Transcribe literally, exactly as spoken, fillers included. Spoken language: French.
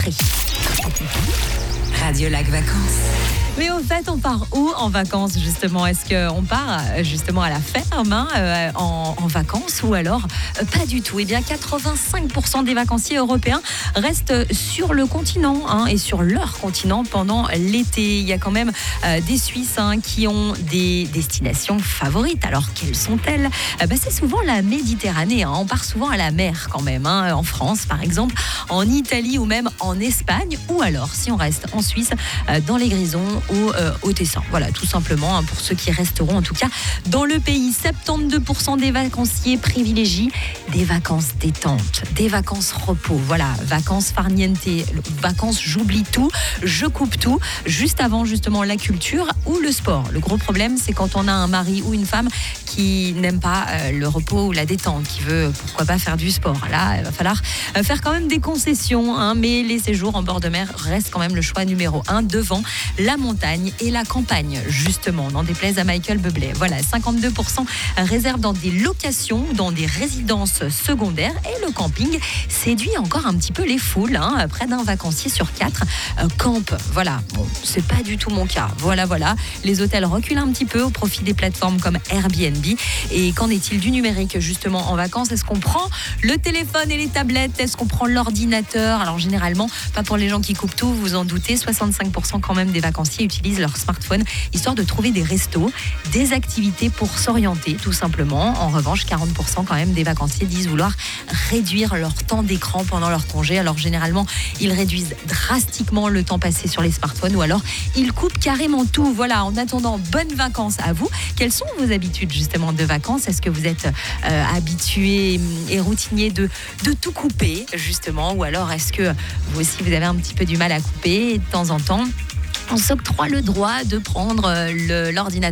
Radio Lac Vacances. Mais au fait, on part où en vacances justement? Est-ce qu'on part justement à la ferme hein, euh, en, en vacances ou alors euh, pas du tout? Eh bien, quatre-vingt-cinq pour cent des vacanciers européens restent sur le continent hein, et sur leur continent pendant l'été. Il y a quand même euh, des Suisses hein, qui ont des destinations favorites. Alors, quelles sont-elles? euh, bah, C'est souvent la Méditerranée. Hein. On part souvent à la mer quand même. Hein, en France, par exemple, en Italie ou même en Espagne. Ou alors, si on reste en Suisse, euh, dans les Grisons ou euh, au Tessin. Voilà, tout simplement, hein, pour ceux qui resteront en tout cas dans le pays. soixante-douze pour cent des vacanciers privilégient des vacances détente, des vacances repos. Voilà, vacances farniente, vacances j'oublie tout, je coupe tout, juste avant justement la culture ou le sport. Le gros problème, c'est quand on a un mari ou une femme qui n'aime pas euh, le repos ou la détente, qui veut pourquoi pas faire du sport. Là, il va falloir euh, faire quand même des concessions, hein, mais les séjours en bord de mer restent quand même le choix numéro un devant la montagne et la campagne, justement, n'en déplaise à Michael Bublé. Voilà, cinquante-deux pour cent réservent dans des locations, dans des résidences secondaires et le camping séduit encore un petit peu les foules. Hein. Près d'un vacancier sur quatre euh, campe. Voilà, bon, c'est pas du tout mon cas. Voilà, voilà. Les hôtels reculent un petit peu au profit des plateformes comme Airbnb. Et qu'en est-il du numérique, justement, en vacances? Est-ce qu'on prend le téléphone et les tablettes? Est-ce qu'on prend l'ordinateur? Alors, généralement, pas pour les gens qui coupent tout, vous vous en doutez, soixante-cinq pour cent quand même des vacanciers utilisent leur smartphone histoire de trouver des restos, des activités pour s'orienter tout simplement. En revanche, quarante pour cent quand même des vacanciers disent vouloir réduire leur temps d'écran pendant leur congé. Alors généralement, ils réduisent drastiquement le temps passé sur les smartphones ou alors ils coupent carrément tout. Voilà, en attendant, bonnes vacances à vous. Quelles sont vos habitudes justement de vacances? Est-ce que vous êtes euh, habitué et routinier de, de tout couper justement, ou alors est-ce que vous aussi vous avez un petit peu du mal à couper et de temps en temps on s'octroie le droit de prendre le, l'ordinateur